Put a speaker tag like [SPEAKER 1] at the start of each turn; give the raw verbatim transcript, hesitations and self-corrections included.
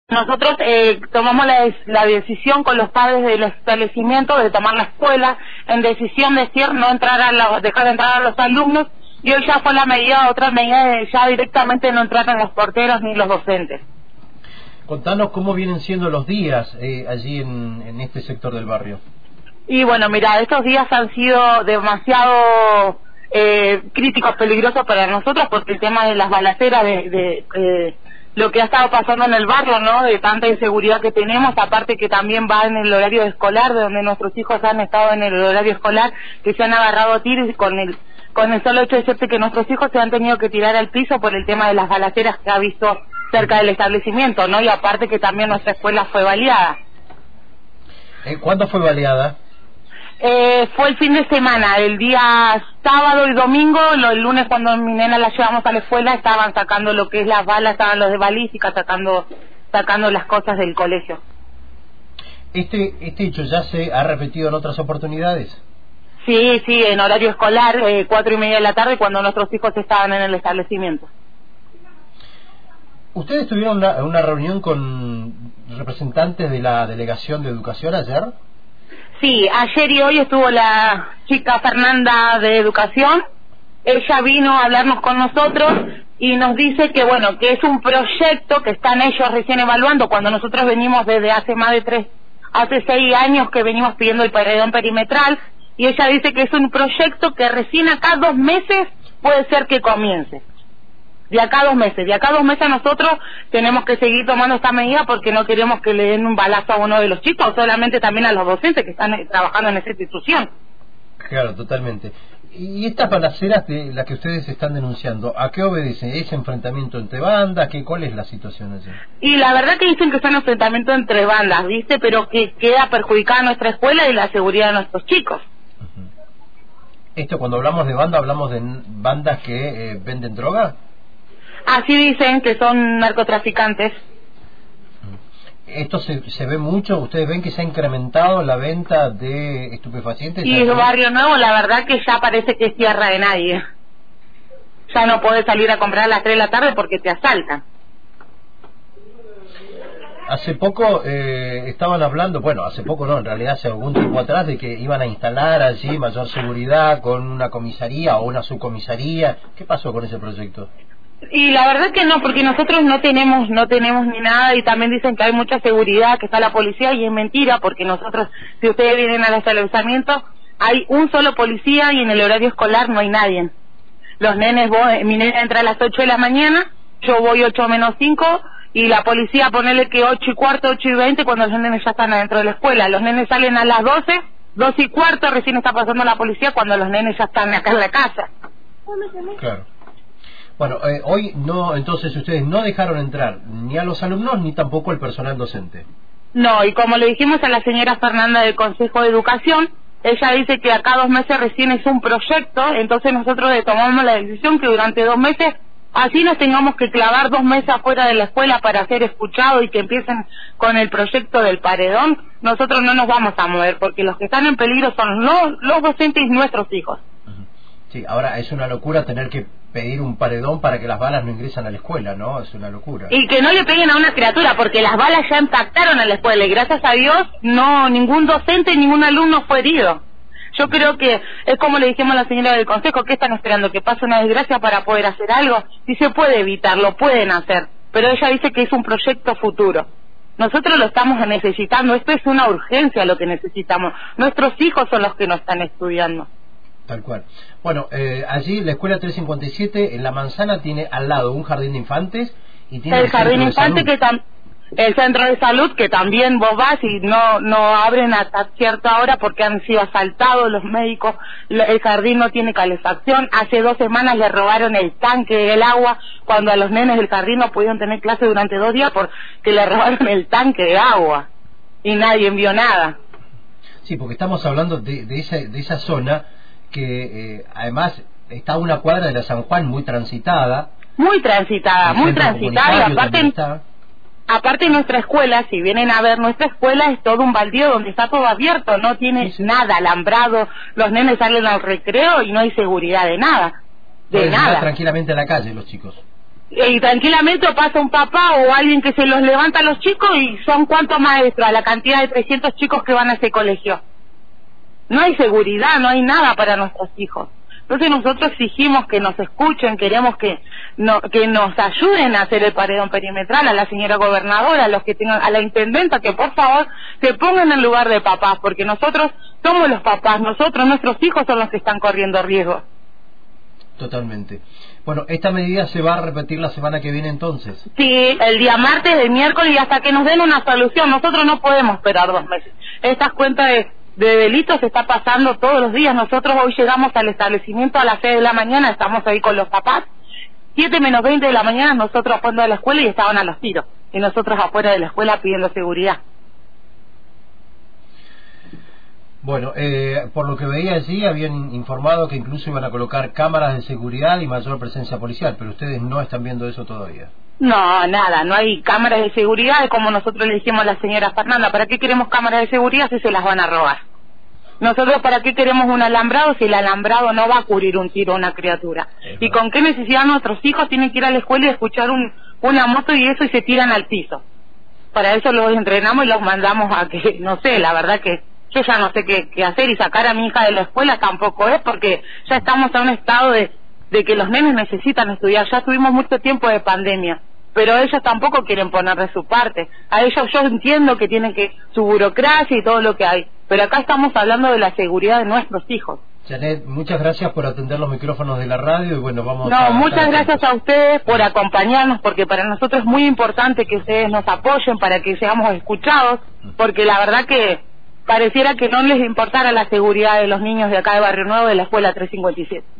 [SPEAKER 1] Nosotros eh, tomamos la, la decisión con los padres del establecimiento de tomar la escuela en decisión de decir no entrar a la, dejar de entrar a los alumnos, y hoy ya fue la medida, otra medida de ya directamente no entrar los porteros ni los docentes.
[SPEAKER 2] Contanos cómo vienen siendo los días eh, allí en, en este sector del barrio.
[SPEAKER 1] Y bueno, mira, estos días han sido demasiado eh, críticos, peligrosos para nosotros, porque el tema de las balaceras, de, de eh, lo que ha estado pasando en el barrio, ¿no? De tanta inseguridad que tenemos, aparte que también va en el horario escolar, de donde nuestros hijos han estado en el horario escolar, que se han agarrado a tiros con el con el solo hecho de decirte que nuestros hijos se han tenido que tirar al piso por el tema de las balaceras que ha visto cerca del establecimiento, ¿no? Y aparte que también nuestra escuela fue baleada.
[SPEAKER 2] Eh, ¿Cuándo fue baleada?
[SPEAKER 1] Eh, fue el fin de semana, el día sábado y domingo. Lo, el lunes cuando mi nena la llevamos a la escuela estaban sacando lo que es las balas, estaban los de balística sacando sacando las cosas del colegio.
[SPEAKER 2] ¿Este este hecho ya se ha repetido en otras oportunidades?
[SPEAKER 1] Sí, sí, en horario escolar, eh, cuatro y media de la tarde, cuando nuestros hijos estaban en el establecimiento.
[SPEAKER 2] ¿Ustedes tuvieron una, una reunión con representantes de la Delegación de Educación ayer?
[SPEAKER 1] Sí, ayer y hoy estuvo la chica Fernanda de Educación. Ella vino a hablarnos con nosotros y nos dice que bueno, que es un proyecto que están ellos recién evaluando, cuando nosotros venimos desde hace más de tres, hace seis años que venimos pidiendo el paredón perimetral, y ella dice que es un proyecto que recién acá dos meses puede ser que comience. De acá a dos meses, de acá a dos meses nosotros tenemos que seguir tomando esta medida porque no queremos que le den un balazo a uno de los chicos, solamente también a los docentes que están trabajando en esa institución.
[SPEAKER 2] Claro, totalmente. ¿Y estas balaceras de las que ustedes están denunciando, a qué obedecen? ¿Es enfrentamiento entre bandas? ¿Qué, ¿Cuál es la situación allí?
[SPEAKER 1] Y la verdad que dicen que son enfrentamientos entre bandas, ¿viste? Pero que queda perjudicada nuestra escuela y la seguridad de nuestros chicos.
[SPEAKER 2] Uh-huh. Esto, cuando hablamos de banda, ¿hablamos de bandas que eh, venden droga?
[SPEAKER 1] Así dicen, que son narcotraficantes.
[SPEAKER 2] ¿Esto se, se ve mucho? ¿Ustedes ven que se ha incrementado la venta de estupefacientes?
[SPEAKER 1] Y el Barrio Nuevo, la verdad que ya parece que es tierra de nadie. Ya no podés salir a comprar a las tres de la tarde porque te asaltan.
[SPEAKER 2] Hace poco eh, estaban hablando, bueno, hace poco no, en realidad hace algún tiempo atrás, de que iban a instalar allí mayor seguridad con una comisaría o una subcomisaría. ¿Qué pasó con ese proyecto?
[SPEAKER 1] Y la verdad que no, porque nosotros no tenemos no tenemos ni nada, y también dicen que hay mucha seguridad, que está la policía, y es mentira, porque nosotros, si ustedes vienen al establecimiento, hay un solo policía y en el horario escolar no hay nadie. Los nenes, vos, mi nena entra a las ocho de la mañana, yo voy ocho menos cinco, y la policía ponele que ocho y cuarto, ocho y veinte, cuando los nenes ya están adentro de la escuela. Los nenes salen a las doce, doce y cuarto, recién está pasando la policía cuando los nenes ya están acá en la casa.
[SPEAKER 2] Claro. Bueno, eh, hoy no, entonces ustedes no dejaron entrar ni a los alumnos ni tampoco al personal docente.
[SPEAKER 1] No, y como le dijimos a la señora Fernanda del Consejo de Educación, ella dice que acá dos meses recién es un proyecto, entonces nosotros tomamos la decisión que durante dos meses, así nos tengamos que clavar dos meses afuera de la escuela para ser escuchados y que empiecen con el proyecto del paredón, nosotros no nos vamos a mover, porque los que están en peligro son los, los docentes y nuestros hijos.
[SPEAKER 2] Sí, ahora es una locura tener que pedir un paredón para que las balas no ingresen a la escuela, ¿no? Es una locura.
[SPEAKER 1] Y que no le peguen a una criatura, porque las balas ya impactaron a la escuela y gracias a Dios no ningún docente, ningún alumno fue herido. Yo creo que es como le dijimos a la señora del consejo, que están esperando que pase una desgracia para poder hacer algo. Si se puede evitar, lo pueden hacer, pero ella dice que es un proyecto futuro. Nosotros lo estamos necesitando, esto es una urgencia lo que necesitamos. Nuestros hijos son los que nos están estudiando.
[SPEAKER 2] Tal cual. Bueno, eh, allí la escuela trescientos cincuenta y siete en La Manzana tiene al lado un jardín de infantes y tiene
[SPEAKER 1] el,
[SPEAKER 2] el
[SPEAKER 1] jardín infante
[SPEAKER 2] de
[SPEAKER 1] que tam el centro de salud, que también vos vas y no no abren hasta cierta hora porque han sido asaltados los médicos. El jardín no tiene calefacción. Hace dos semanas le robaron el tanque del agua cuando a los nenes del jardín no pudieron tener clase durante dos días porque le robaron el tanque de agua y nadie envió nada.
[SPEAKER 2] Sí, porque estamos hablando de, de esa de esa zona que eh, además está a una cuadra de la San Juan muy transitada.
[SPEAKER 1] Muy transitada, muy transitada, y aparte, aparte nuestra escuela, si vienen a ver, nuestra escuela es todo un baldío donde está todo abierto, no tiene sí, sí. nada alambrado, los nenes salen al recreo y no hay seguridad de nada, de
[SPEAKER 2] Pueden
[SPEAKER 1] nada.
[SPEAKER 2] estar tranquilamente a la calle los chicos.
[SPEAKER 1] y tranquilamente pasa un papá o alguien que se los levanta a los chicos y son cuántos maestros a la cantidad de trescientos chicos que van a ese colegio. No hay seguridad, no hay nada para nuestros hijos. Entonces nosotros exigimos que nos escuchen, queremos que no, que nos ayuden a hacer el paredón perimetral, a la señora gobernadora, a los que tengan, a la intendenta, que por favor se pongan en lugar de papás, porque nosotros somos los papás, nosotros, nuestros hijos son los que están corriendo riesgo.
[SPEAKER 2] Totalmente. Bueno, ¿esta medida se va a repetir la semana que viene entonces?
[SPEAKER 1] Sí, el día martes, el miércoles y hasta que nos den una solución. Nosotros no podemos esperar dos meses. Estas cuentas de, de delitos se está pasando todos los días. Nosotros hoy llegamos al establecimiento a las seis de la mañana, estamos ahí con los papás. siete menos veinte de la mañana nosotros afuera de la escuela y estaban a los tiros. Y nosotros afuera de la escuela pidiendo seguridad.
[SPEAKER 2] Bueno, eh, por lo que veía allí, habían informado que incluso iban a colocar cámaras de seguridad y mayor presencia policial, pero ustedes no están viendo eso todavía.
[SPEAKER 1] No, nada, no hay cámaras de seguridad, como nosotros le dijimos a la señora Fernanda, ¿para qué queremos cámaras de seguridad si se las van a robar? Nosotros, ¿para qué queremos un alambrado si el alambrado no va a cubrir un tiro a una criatura?
[SPEAKER 2] Ajá.
[SPEAKER 1] ¿Y con qué necesidad nuestros hijos tienen que ir a la escuela y escuchar un, una moto y eso y se tiran al piso? Para eso los entrenamos y los mandamos a que, no sé, la verdad que yo ya no sé qué, qué hacer, y sacar a mi hija de la escuela tampoco es, porque ya estamos en un estado de, de que los nenes necesitan estudiar. Ya tuvimos mucho tiempo de pandemia, pero ellos tampoco quieren poner de su parte. A ellos yo entiendo que tienen que su burocracia y todo lo que hay, pero acá estamos hablando de la seguridad de nuestros hijos.
[SPEAKER 2] Janet, muchas gracias por atender los micrófonos de la radio y bueno, vamos
[SPEAKER 1] no,
[SPEAKER 2] a...
[SPEAKER 1] No, muchas gracias a ustedes por acompañarnos, porque para nosotros es muy importante que ustedes nos apoyen para que seamos escuchados, porque la verdad que pareciera que no les importara la seguridad de los niños de acá de Barrio Nuevo, de la escuela trescientos cincuenta y siete.